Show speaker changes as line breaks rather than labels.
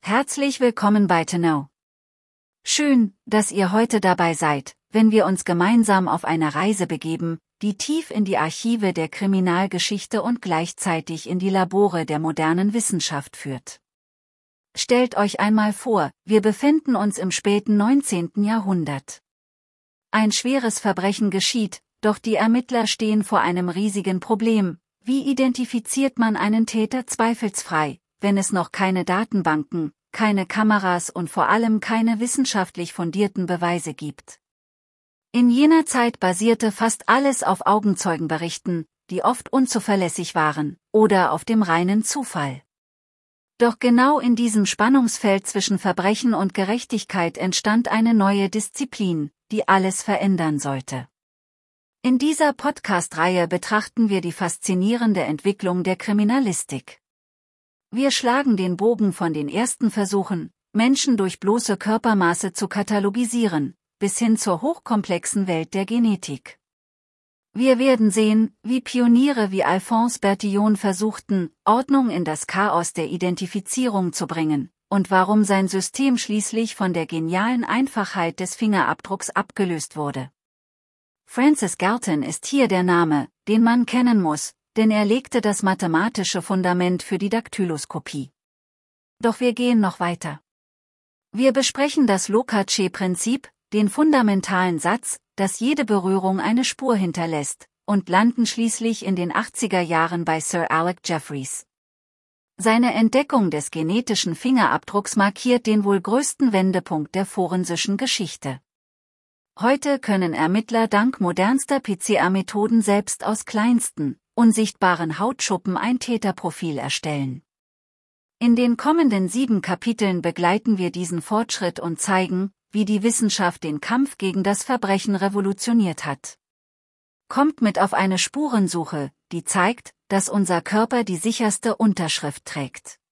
Herzlich willkommen bei To Know. Schön, dass ihr heute dabei seid, wenn wir uns gemeinsam auf eine Reise begeben, die tief in die Archive der Kriminalgeschichte und gleichzeitig in die Labore der modernen Wissenschaft führt. Stellt euch einmal vor, wir befinden uns im späten 19. Jahrhundert. Ein schweres Verbrechen geschieht, doch die Ermittler stehen vor einem riesigen Problem: Wie identifiziert man einen Täter zweifelsfrei, wenn es noch keine Datenbanken, keine Kameras und vor allem keine wissenschaftlich fundierten Beweise gibt? In jener Zeit basierte fast alles auf Augenzeugenberichten, die oft unzuverlässig waren, oder auf dem reinen Zufall. Doch genau in diesem Spannungsfeld zwischen Verbrechen und Gerechtigkeit entstand eine neue Disziplin, die alles verändern sollte. In dieser Podcast-Reihe betrachten wir die faszinierende Entwicklung der Kriminalistik. Wir schlagen den Bogen von den ersten Versuchen, Menschen durch bloße Körpermaße zu katalogisieren, bis hin zur hochkomplexen Welt der Genetik. Wir werden sehen, wie Pioniere wie Alphonse Bertillon versuchten, Ordnung in das Chaos der Identifizierung zu bringen, und warum sein System schließlich von der genialen Einfachheit des Fingerabdrucks abgelöst wurde. Francis Galton ist hier der Name, den man kennen muss, denn er legte das mathematische Fundament für die Daktyloskopie. Doch wir gehen noch weiter. Wir besprechen das Locachet-Prinzip, den fundamentalen Satz, dass jede Berührung eine Spur hinterlässt, und landen schließlich in den 80er Jahren bei Sir Alec Jeffreys. Seine Entdeckung des genetischen Fingerabdrucks markiert den wohl größten Wendepunkt der forensischen Geschichte. Heute können Ermittler dank modernster PCR-Methoden selbst aus kleinsten, unsichtbaren Hautschuppen ein Täterprofil erstellen. In den kommenden 7 Kapiteln begleiten wir diesen Fortschritt und zeigen, wie die Wissenschaft den Kampf gegen das Verbrechen revolutioniert hat. Kommt mit auf eine Spurensuche, die zeigt, dass unser Körper die sicherste Unterschrift trägt.